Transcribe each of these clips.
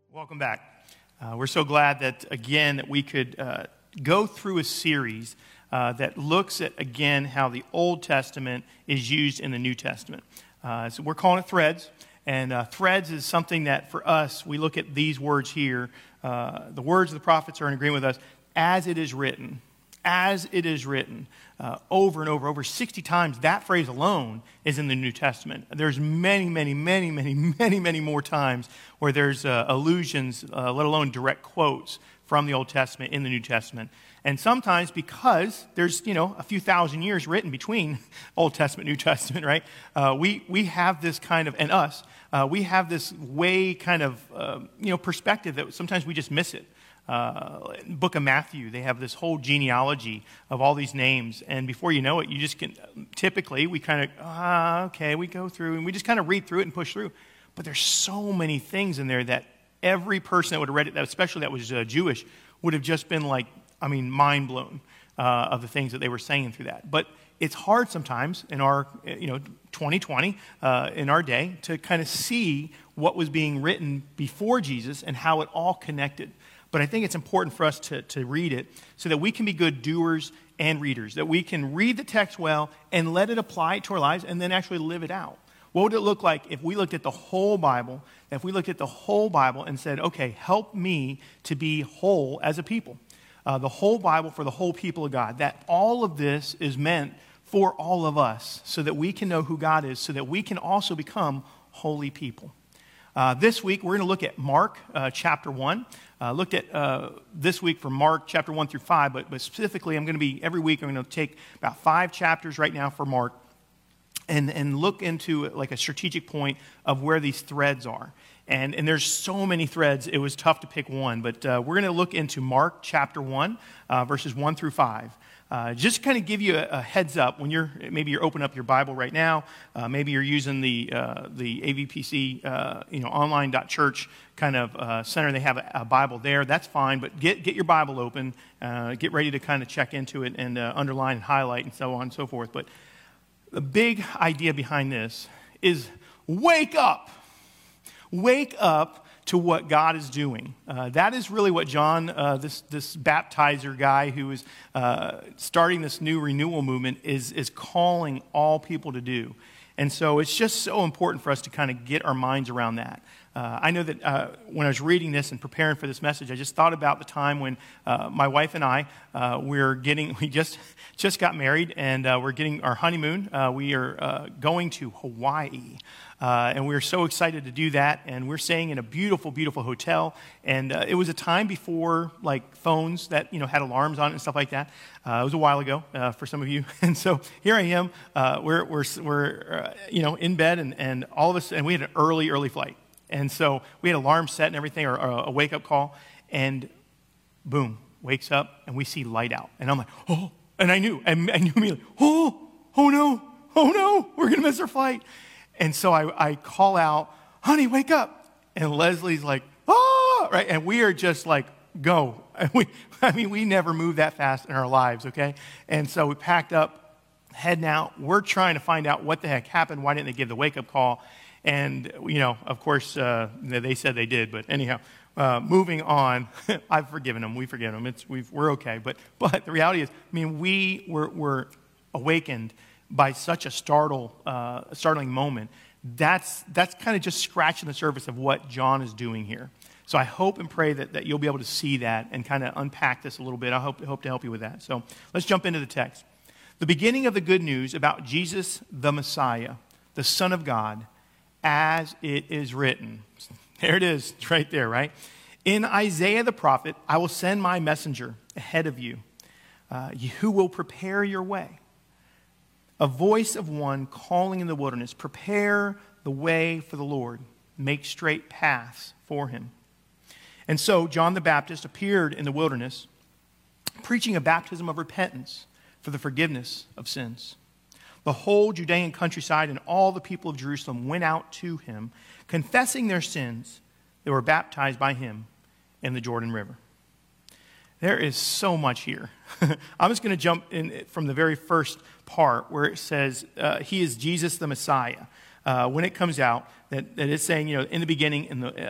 Welcome back. We're so glad that, again, that we could go through a series that looks at, again, how the Old Testament is used in the New Testament. So we're calling it Threads, and Threads is something that, for us, we look at these words here. The words of the prophets are in agreement with us, as it is written. As it is written, over and over 60 times. That phrase alone is in the New Testament. There's many more times where there's allusions, let alone direct quotes from the Old Testament in the New Testament. And sometimes because there's, a few thousand years written between Old Testament, New Testament, right? We have this kind of, and us, we have this way kind of, perspective that sometimes we just miss it. Book of Matthew, they have this whole genealogy of all these names, and before you know it, you just can, typically, we kind of, we go through, and we just kind of read through it and push through, but there's so many things in there that every person that would have read it, especially that was Jewish, would have just been mind blown of the things that they were saying through that. But it's hard sometimes in our, 2020, in our day, to kind of see what was being written before Jesus and how it all connected. But I think it's important for us to read it so that we can be good doers and readers, that we can read the text well and let it apply to our lives and then actually live it out. What would it look like if we looked at the whole Bible, and said, okay, help me to be whole as a people. The whole Bible for the whole people of God, that all of this is meant for all of us so that we can know who God is, so that we can also become holy people. This week, we're going to look at Mark chapter 1. Looked at this week from Mark chapter 1 through 5, but specifically, every week, I'm going to take about 5 chapters right now for Mark and look into like a strategic point of where these threads are. And there's so many threads, it was tough to pick one, but we're going to look into Mark chapter 1, verses 1 through 5. Just kind of give you a heads up when you're opening up your Bible right now. Maybe you're using the AVPC, online.church kind of center. They have a Bible there. That's fine, but get your Bible open. Get ready to kind of check into it and underline and highlight and so on and so forth. But the big idea behind this is wake up. Wake up to what God is doing. That is really what John, this baptizer guy who is starting this new renewal movement, is calling all people to do. And so it's just so important for us to kind of get our minds around that. I know that when I was reading this and preparing for this message, I just thought about the time when my wife and I, we just got married, and we're getting our honeymoon. We are going to Hawaii. And we were so excited to do that, and we're staying in a beautiful, beautiful hotel. And it was a time before phones that had alarms on it and stuff like that. It was a while ago for some of you, and so here I am. We're in bed, and all of us, and we had an early flight, and so we had alarms set and everything, or a wake up call, and boom, wakes up, and we see light out, and I'm like, oh, and I knew immediately, oh no, we're gonna miss our flight. And so I call out, honey, wake up. And Leslie's like, oh, right? And we are just like, go. We never moved that fast in our lives, okay? And so we packed up, heading out. We're trying to find out what the heck happened. Why didn't they give the wake-up call? And, of course, they said they did. But anyhow, moving on, I've forgiven them. We've forgiven them. We're okay. But the reality is, we were awakened by such a startling moment. That's kind of just scratching the surface of what John is doing here. So I hope and pray that you'll be able to see that and kind of unpack this a little bit. I hope to help you with that. So let's jump into the text. The beginning of the good news about Jesus the Messiah, the Son of God, as it is written. There it is, it's right there, right? In Isaiah the prophet, I will send my messenger ahead of you, who will prepare your way. A voice of one calling in the wilderness, prepare the way for the Lord, make straight paths for him. And so John the Baptist appeared in the wilderness, preaching a baptism of repentance for the forgiveness of sins. The whole Judean countryside and all the people of Jerusalem went out to him, confessing their sins. They were baptized by him in the Jordan River. There is so much here. I'm just going to jump in from the very first part where it says he is Jesus the Messiah. When it comes out, that it's saying, in the beginning,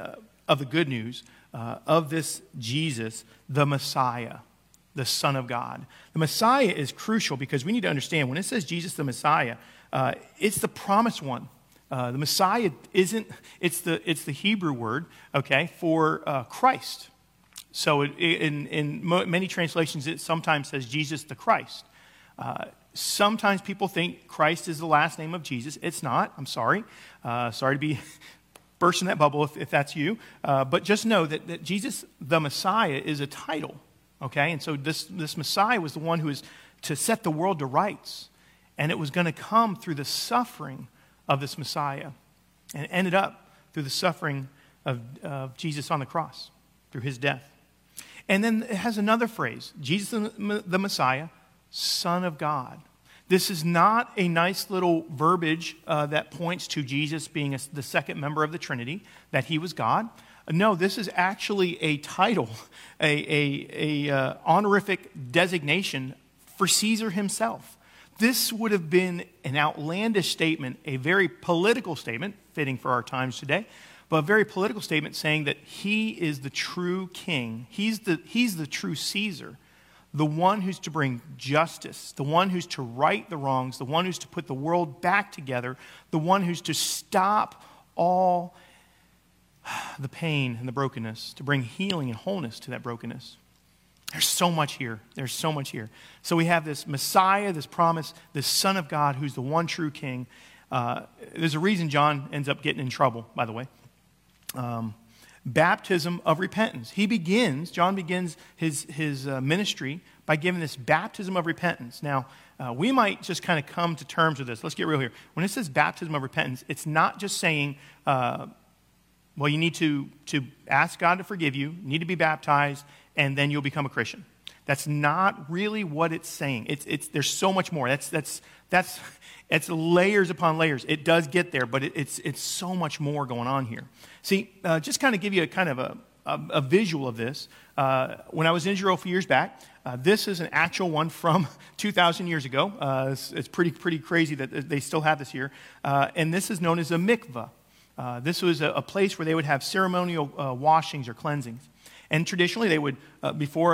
of the good news of this Jesus, the Messiah, the Son of God. The Messiah is crucial because we need to understand when it says Jesus the Messiah, it's the promised one. The Messiah it's the Hebrew word, okay, for Christ. So in many translations, it sometimes says Jesus the Christ. Sometimes people think Christ is the last name of Jesus. It's not. I'm sorry. Sorry to be bursting that bubble if that's you. But just know that Jesus the Messiah is a title. Okay, and so this Messiah was the one who was to set the world to rights. And it was going to come through the suffering of this Messiah. And it ended up through the suffering of Jesus on the cross, through his death. And then it has another phrase, Jesus the Messiah, Son of God. This is not a nice little verbiage that points to Jesus being the second member of the Trinity, that he was God. No, this is actually a title, a honorific designation for Caesar himself. This would have been an outlandish statement, a very political statement, fitting for our times today, but a very political statement saying that he is the true king. He's the true Caesar, the one who's to bring justice, the one who's to right the wrongs, the one who's to put the world back together, the one who's to stop all the pain and the brokenness, to bring healing and wholeness to that brokenness. There's so much here. There's so much here. So we have this Messiah, this promise, this Son of God who's the one true king. There's a reason John ends up getting in trouble, by the way. Baptism of repentance. John begins his ministry by giving this baptism of repentance. Now, we might just kind of come to terms with this. Let's get real here. When it says baptism of repentance, it's not just saying, well, you need to ask God to forgive you, you need to be baptized, and then you'll become a Christian. That's not really what it's saying. There's so much more. That's layers upon layers. It does get there, but it's so much more going on here. See, just kind of give you a kind of a visual of this. When I was in Israel a few years back, this is an actual one from 2,000 years ago. It's pretty crazy that they still have this here. And this is known as a mikvah. This was a place where they would have ceremonial washings or cleansings. And traditionally, they would, before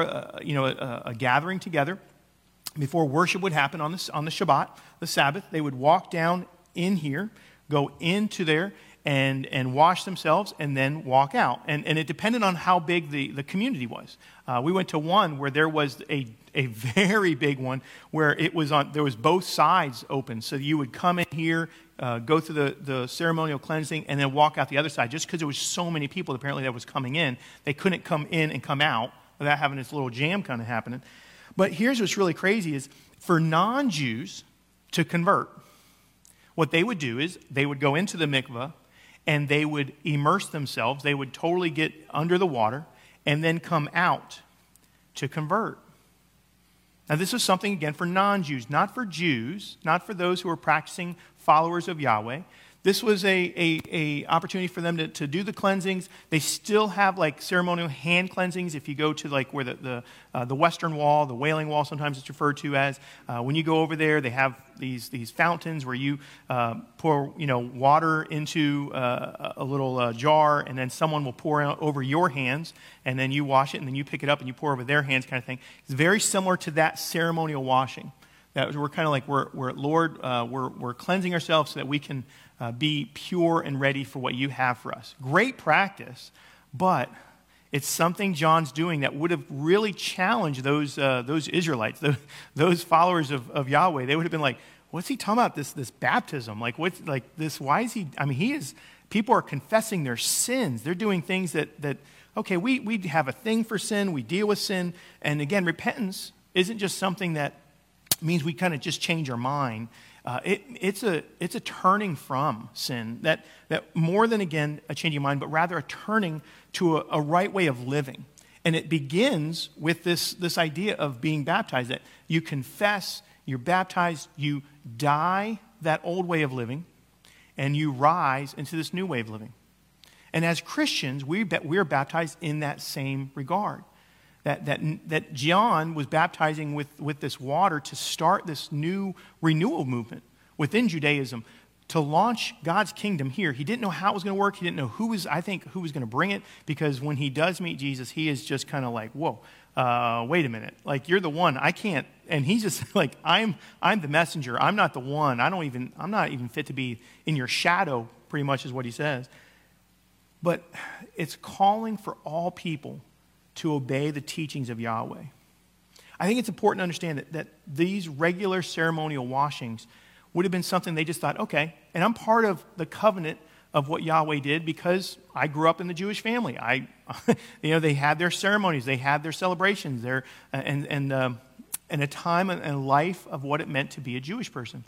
a gathering together, before worship would happen on the Shabbat, the Sabbath, they would walk down in here, go into there, and wash themselves, and then walk out. And it depended on how big the community was. We went to one where there was a very big one where there was both sides open. So you would come in here, go through the ceremonial cleansing, and then walk out the other side. Just because there was so many people apparently that was coming in, they couldn't come in and come out without having this little jam kind of happening. But here's what's really crazy is for non-Jews to convert, what they would do is they would go into the mikvah and they would immerse themselves. They would totally get under the water and then come out to convert. Now, this was something, again, for non-Jews, not for Jews, not for those who were practicing followers of Yahweh. This was a opportunity for them to do the cleansings. They still have like ceremonial hand cleansings. If you go to like where the Western Wall, the Wailing Wall, sometimes it's referred to as. When you go over there, they have these fountains where you pour water into a little jar, and then someone will pour over your hands, and then you wash it, and then you pick it up and you pour over their hands, kind of thing. It's very similar to that ceremonial washing. That we're kind of like we're cleansing ourselves so that we can be pure and ready for what you have for us. Great practice, but it's something John's doing that would have really challenged those Israelites, those followers of Yahweh. They would have been like, "What's he talking about? This baptism? Like what's like this? Why is he? I mean, he is. People are confessing their sins. They're doing things that okay, we have a thing for sin. We deal with sin, and again, repentance isn't just something that means we kind of just change our mind. It's a turning from sin that more than, again, a changing mind, but rather a turning to a right way of living. And it begins with this idea of being baptized, that you confess, you're baptized, you die that old way of living, and you rise into this new way of living. And as Christians, we're baptized in that same regard. That John was baptizing with this water to start this new renewal movement within Judaism to launch God's kingdom here. He didn't know how it was going to work. He didn't know who was going to bring it, because when he does meet Jesus, he is just kind of like, whoa, wait a minute. Like, you're the one. I can't. And he's just like, I'm the messenger. I'm not the one. I'm not even fit to be in your shadow, pretty much is what he says. But it's calling for all people to obey the teachings of Yahweh. I think it's important to understand that these regular ceremonial washings would have been something they just thought, okay, and I'm part of the covenant of what Yahweh did because I grew up in the Jewish family. They had their ceremonies, they had their celebrations, and a time and life of what it meant to be a Jewish person.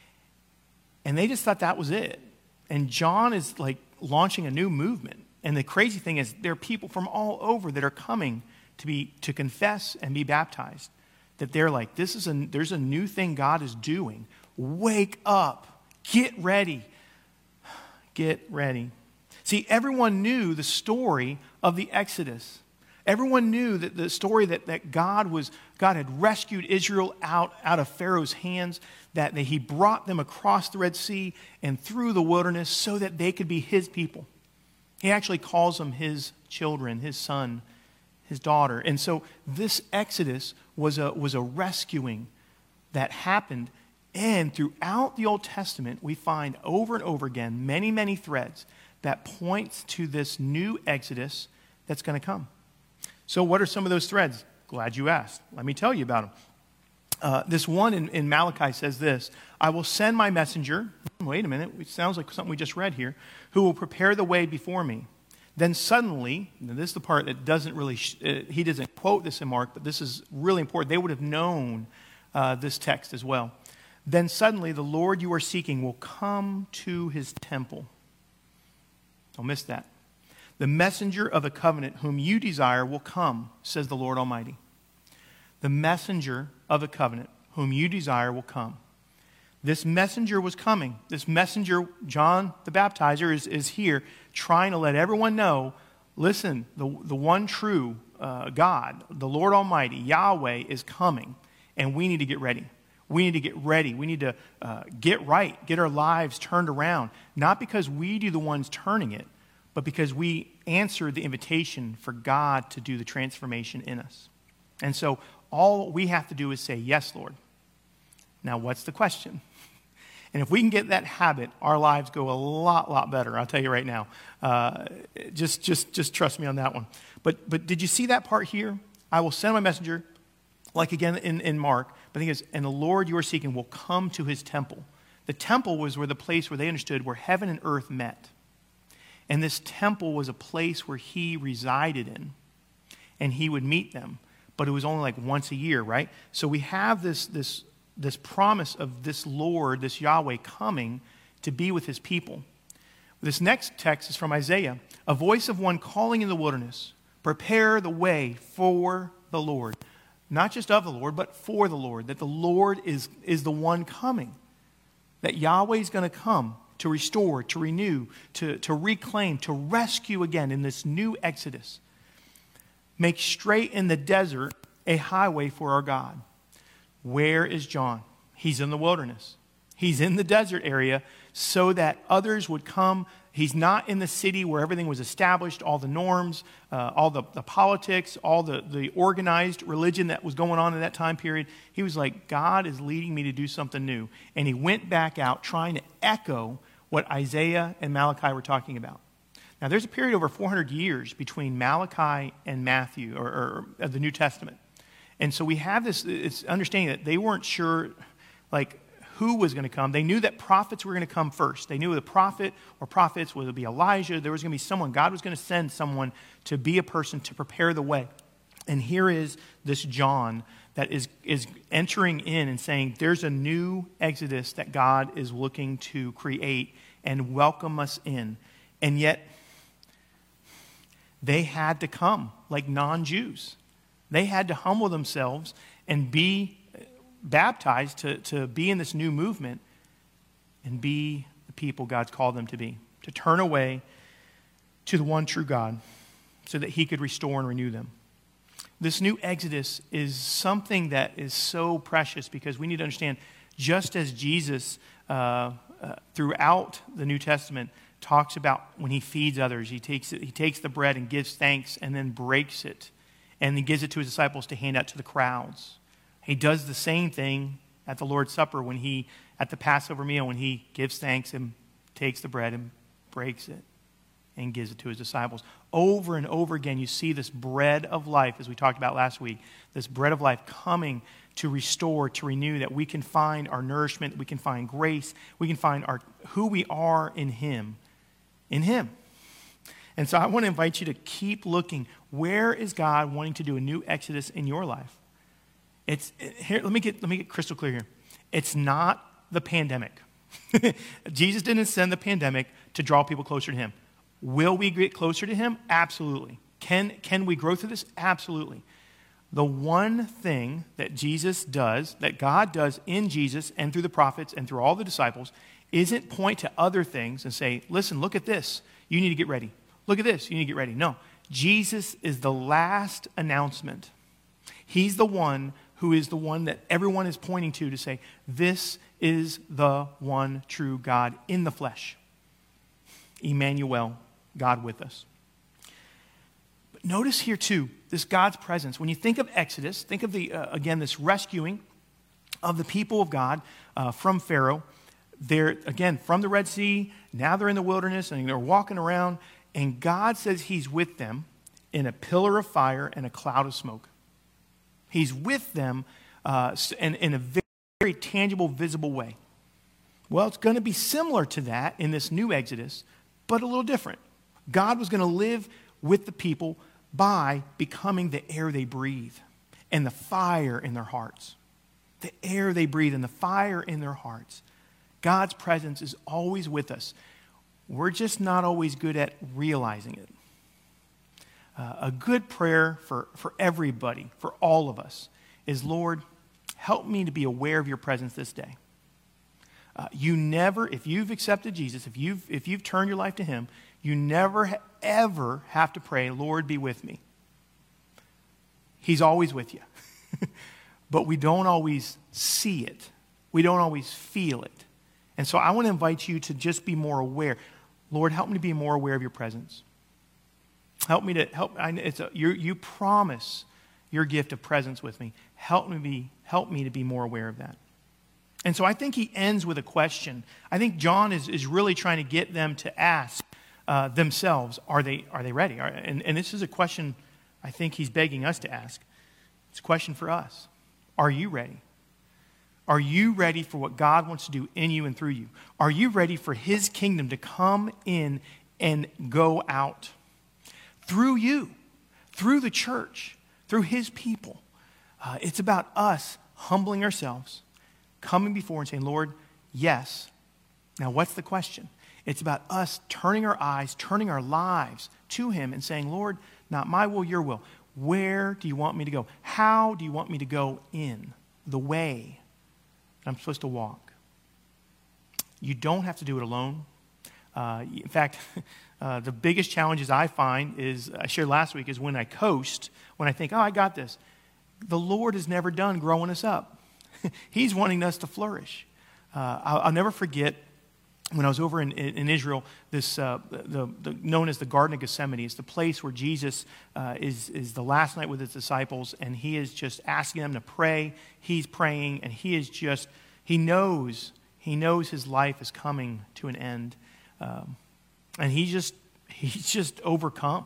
And they just thought that was it. And John is like launching a new movement. And the crazy thing is there are people from all over that are coming to confess and be baptized. That they're like, there's a new thing God is doing. Wake up. Get ready. Get ready. See, everyone knew the story of the Exodus. Everyone knew that the story that God had rescued Israel out of Pharaoh's hands, that he brought them across the Red Sea and through the wilderness so that they could be his people. He actually calls them his children, his son, his daughter. And so this Exodus was a rescuing that happened. And throughout the Old Testament, we find over and over again many, many threads that points to this new Exodus that's going to come. So what are some of those threads? Glad you asked. Let me tell you about them. This one in Malachi says this: I will send my messenger. Wait a minute. It sounds like something we just read here. Who will prepare the way before me. Then suddenly, and this is the part that doesn't really, he doesn't quote this in Mark, but this is really important. They would have known this text as well. Then suddenly the Lord you are seeking will come to his temple. Don't miss that. The messenger of the covenant whom you desire will come, says the Lord Almighty. The messenger of the covenant whom you desire will come. This messenger was coming. This messenger, John the Baptizer, is here trying to let everyone know, listen, the one true God, the Lord Almighty, Yahweh, is coming, and we need to get ready. We need to get ready. We need to get right, get our lives turned around, not because we do the ones turning it, but because we answered the invitation for God to do the transformation in us. And so all we have to do is say, yes, Lord. Now, what's the question? And if we can get that habit, our lives go a lot better. I'll tell you right now. Just trust me on that one. But did you see that part here? I will send my messenger, like again in Mark. But the thing is, and the Lord you are seeking will come to his temple. The temple was the place where they understood where heaven and earth met. And this temple was a place where he resided in. And he would meet them. But it was only like once a year, right? So we have this promise of this Lord, this Yahweh, coming to be with his people. This next text is from Isaiah. A voice of one calling in the wilderness, prepare the way for the Lord. Not just of the Lord, but for the Lord. That the Lord is the one coming. That Yahweh is going to come to restore, to renew, to reclaim, to rescue again in this new Exodus. Make straight in the desert a highway for our God. Where is John? He's in the wilderness. He's in the desert area so that others would come. He's not in the city where everything was established, all the norms, all the politics, all the organized religion that was going on in that time period. He was like, God is leading me to do something new. And he went back out trying to echo what Isaiah and Malachi were talking about. Now, there's a period over 400 years between Malachi and Matthew, or of the New Testament. And so we have this understanding that they weren't sure, like, who was going to come. They knew that prophets were going to come first. They knew the prophet or prophets would be Elijah. There was going to be someone. God was going to send someone to be a person to prepare the way. And here is this John that is entering in and saying, there's a new Exodus that God is looking to create and welcome us in. And yet, they had to come like non-Jews. They had to humble themselves and be baptized to be in this new movement and be the people God's called them to be. To turn away to the one true God so that he could restore and renew them. This new Exodus is something that is so precious because we need to understand, just as Jesus throughout the New Testament talks about when he feeds others. He takes the bread and gives thanks and then breaks it. And he gives it to his disciples to hand out to the crowds. He does the same thing at the Lord's Supper at the Passover meal, when he gives thanks and takes the bread and breaks it and gives it to his disciples. Over and over again, you see this bread of life, as we talked about last week, this bread of life coming to restore, to renew, that we can find our nourishment, we can find grace, we can find who we are in him. In him. And so I want to invite you to keep looking. Where is God wanting to do a new exodus in your life? Let me get crystal clear here. It's not the pandemic. Jesus didn't send the pandemic to draw people closer to him. Will we get closer to him? Absolutely. Can we grow through this? Absolutely. The one thing that Jesus does, that God does in Jesus and through the prophets and through all the disciples, isn't point to other things and say, listen, look at this. You need to get ready. Look at this. You need to get ready. No. Jesus is the last announcement. He's the one who is the one that everyone is pointing to say, this is the one true God in the flesh. Emmanuel, God with us. But notice here too, this God's presence. When you think of Exodus, think of this rescuing of the people of God from Pharaoh. They're, again, from the Red Sea, now they're in the wilderness and they're walking around, and God says he's with them in a pillar of fire and a cloud of smoke. He's with them and in a very, very tangible, visible way. Well, it's going to be similar to that in this new Exodus, but a little different. God was going to live with the people by becoming the air they breathe and the fire in their hearts. The air they breathe and the fire in their hearts. God's presence is always with us. We're just not always good at realizing it. A good prayer for everybody, for all of us, is, Lord, help me to be aware of your presence this day. You never, if you've accepted Jesus, if you've turned your life to him, you never ever have to pray, Lord, be with me. He's always with you. But we don't always see it. We don't always feel it. And so I want to invite you to just be more aware. Lord, help me to be more aware of your presence. You promise your gift of presence with me. Help me to be more aware of that. And so I think he ends with a question. I think John is really trying to get them to ask themselves, are they ready? And this is a question I think he's begging us to ask. It's a question for us. Are you ready? Are you ready for what God wants to do in you and through you? Are you ready for his kingdom to come in and go out? Through you, through the church, through his people. It's about us humbling ourselves, coming before and saying, Lord, yes. Now, what's the question? It's about us turning our eyes, turning our lives to him and saying, Lord, not my will, your will. Where do you want me to go? How do you want me to go in the way I'm supposed to walk? You don't have to do it alone. In fact, the biggest challenges I find I shared last week, is when I coast, when I think, I got this. The Lord is never done growing us up. He's wanting us to flourish. I'll never forget when I was over in Israel, this known as the Garden of Gethsemane. It's the place where Jesus is the last night with his disciples, and he is just asking them to pray. He's praying, and he knows his life is coming to an end. And he's just overcome.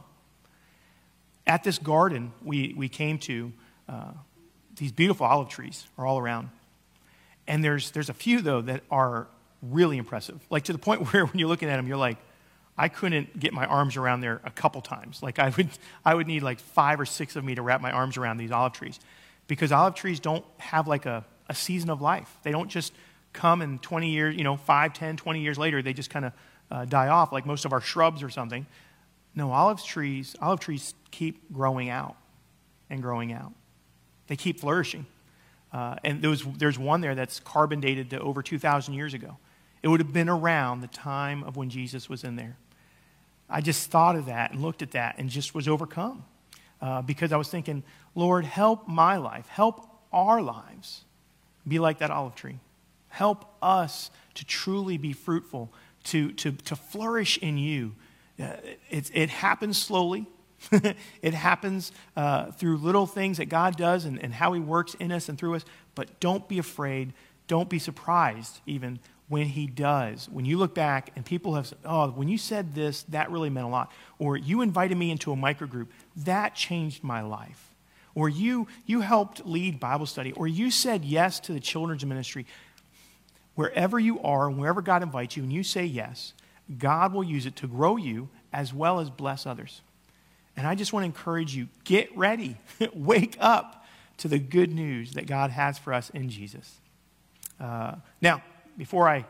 At this garden we came to, these beautiful olive trees are all around. And there's a few, though, that are really impressive. Like to the point where when you're looking at them, you're like, I couldn't get my arms around there a couple times. Like I would need like 5 or 6 of me to wrap my arms around these olive trees. Because olive trees don't have like a season of life. They don't just come and 20 years, 5, 10, 20 years later, they just kind of die off like most of our shrubs or something. No, olive trees keep growing out and growing out. They keep flourishing. And there's one there that's carbon dated to over 2,000 years ago. It would have been around the time of when Jesus was in there. I just thought of that and looked at that and just was overcome because I was thinking, Lord, help my life, help our lives be like that olive tree. Help us to truly be fruitful, to flourish in you. It happens slowly. It happens through little things that God does and how he works in us and through us. But don't be afraid. Don't be surprised even when he does. When you look back and people have said, oh, when you said this, that really meant a lot. Or you invited me into a microgroup, that changed my life. Or you helped lead Bible study. Or you said yes to the children's ministry. Wherever you are, wherever God invites you, and you say yes, God will use it to grow you as well as bless others. And I just want to encourage you, get ready. Wake up to the good news that God has for us in Jesus. Now, before I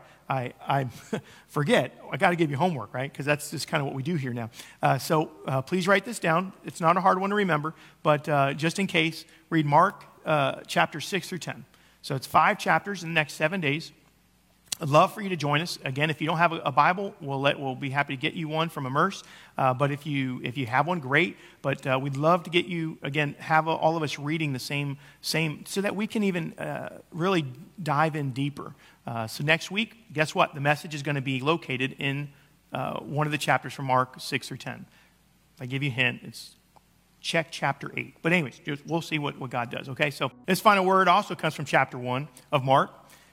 forget, I got to give you homework, right? Because that's just kind of what we do here now. So please write this down. It's not a hard one to remember, but just in case, read Mark chapter 6 through 10. So it's 5 chapters in the next 7 days. I'd love for you to join us. Again, if you don't have a Bible, we'll be happy to get you one from Immerse. But if you have one, great. But we'd love to get you, again, have all of us reading the same, so that we can even really dive in deeper. So next week, guess what? The message is going to be located in one of the chapters from Mark 6 through 10. If I give you a hint, it's check chapter 8. But anyways, we'll see what God does, okay? So this final word also comes from chapter 1 of Mark.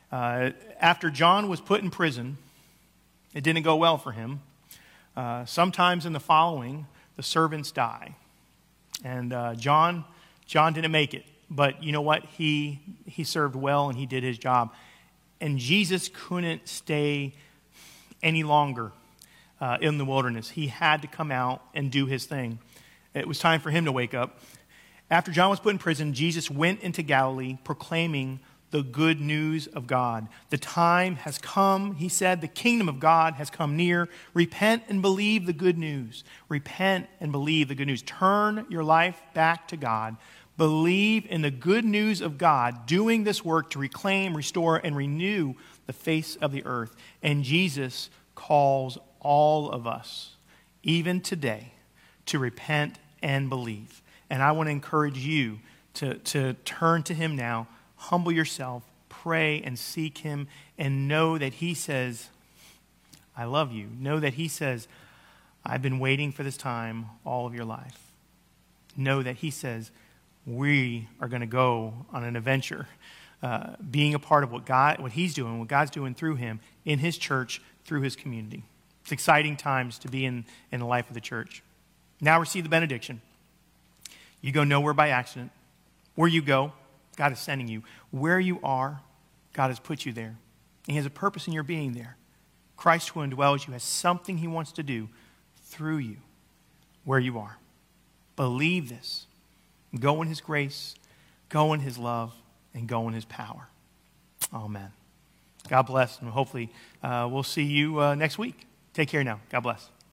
After John was put in prison, it didn't go well for him. Sometimes in the following, the servants die. And John didn't make it. But you know what? He served well and he did his job. And Jesus couldn't stay any longer in the wilderness. He had to come out and do his thing. It was time for him to wake up. After John was put in prison, Jesus went into Galilee proclaiming the good news of God. The time has come, he said, the kingdom of God has come near. Repent and believe the good news. Repent and believe the good news. Turn your life back to God. Believe in the good news of God, doing this work to reclaim, restore, and renew the face of the earth. And Jesus calls all of us, even today, to repent and believe. And I want to encourage you to turn to him now. Humble yourself, pray and seek him, and know that he says, I love you. Know that he says, I've been waiting for this time all of your life. Know that he says, we are going to go on an adventure, being a part of what he's doing, what God's doing through him, in his church, through his community. It's exciting times to be in the life of the church. Now receive the benediction. You go nowhere by accident. Where you go, God is sending you. Where you are, God has put you there. He has a purpose in your being there. Christ who indwells you has something he wants to do through you where you are. Believe this. Go in his grace, go in his love, and go in his power. Amen. God bless, and hopefully we'll see you next week. Take care now. God bless.